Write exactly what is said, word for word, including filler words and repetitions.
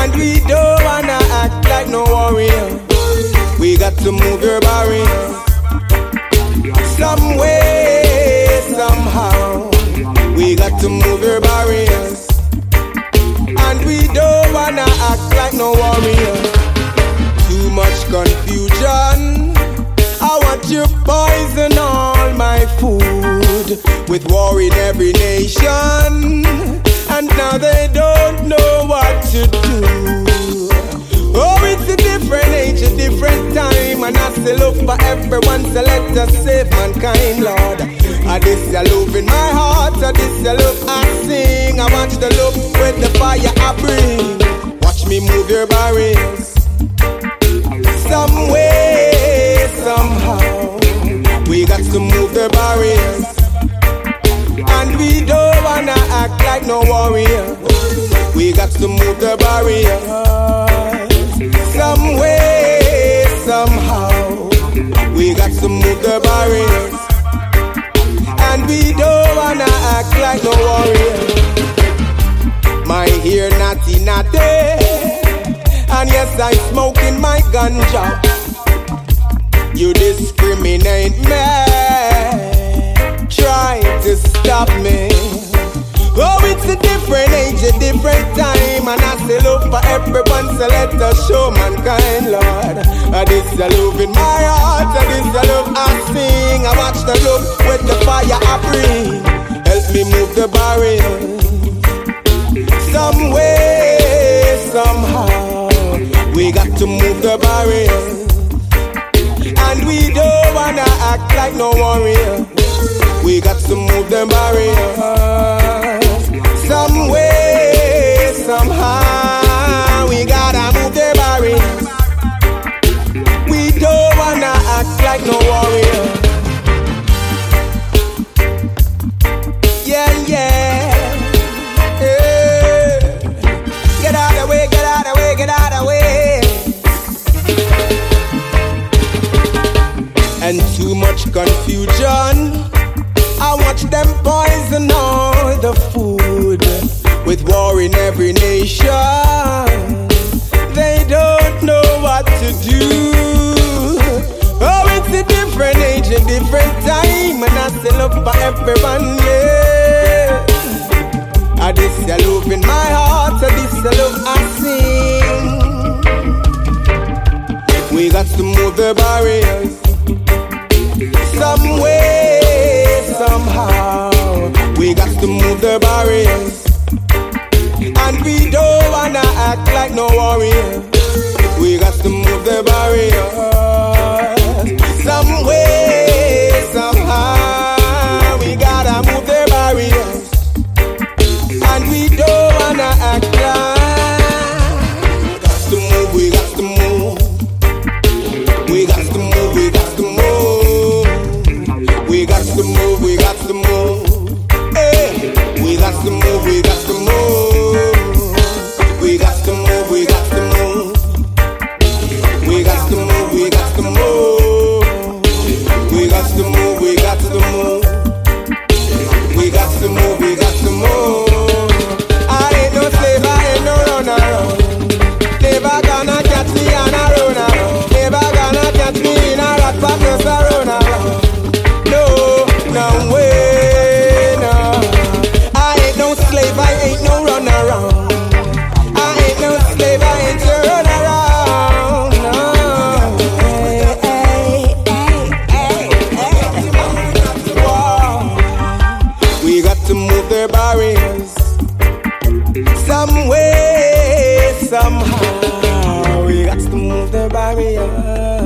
And we don't wanna act like no warrior. We got to move your barriers. Some way, somehow. We got to move your barriers. And we don't wanna act like no warrior. Too much confusion. I want you poison all my food with war in every nation. And now they don't know what to do. Oh, it's a different age, a different time. And I still look for everyone, so let us save mankind, Lord. I this your love in my heart, I this your love I sing. I want you to look with the fire I bring. Watch me move your barriers. Some way, somehow. We got to move the barriers. And we don't wanna act like no warrior. We got to move the barriers. Some way, somehow. We got to move the barriers. And we don't wanna act like no warrior. My ear natty natty. And yes, I smoking my ganja. You discriminate me, try to stop me. Oh, it's a different age, a different time. And I still look for everyone, so let us show mankind, Lord. And this a love in my heart, and this a love I sing. I watch the love with the fire I bring. Help me move the barriers. Some way, somehow. We got to move the barriers. And we don't wanna act like no warrior. We got to move the barriers. Some way, somehow. We gotta move the barriers. We don't wanna act like no warrior. Yeah, yeah, yeah. Get out of the way, get out of the way, get out of the way. And too much confusion. I watch them poison all the food with war in every nation. They don't know what to do. Oh, it's a different age, a different time. And I still look for everyone, yeah. I this a love in my heart, I this a love I sing. We got to move the barriers. Some way, somehow. We got to move the barriers. And we don't wanna act like no warrior. We got to move the barriers. Some way, somehow. We gotta move the barriers. And we don't wanna act like. We got to move, we got to move. We got to move, we got to move. We got to move, we got to move. Hey, we got to move, we got to move. We got to move, we got to move. We got to move, we got to move. We got to move, we got to move. We got to move, we got to move. I ain't no slave, I ain't no runner. Never gonna catch me on a runner. Never gonna catch me in a rat pack, just a runner. No, no way, no. I ain't no slave, I ain't no run around. I ain't no slave, I ain't your run around. No. Hey, hey, hey, hey, hey. Wow. We got to move the barriers. Some way, somehow. We got to move the barriers.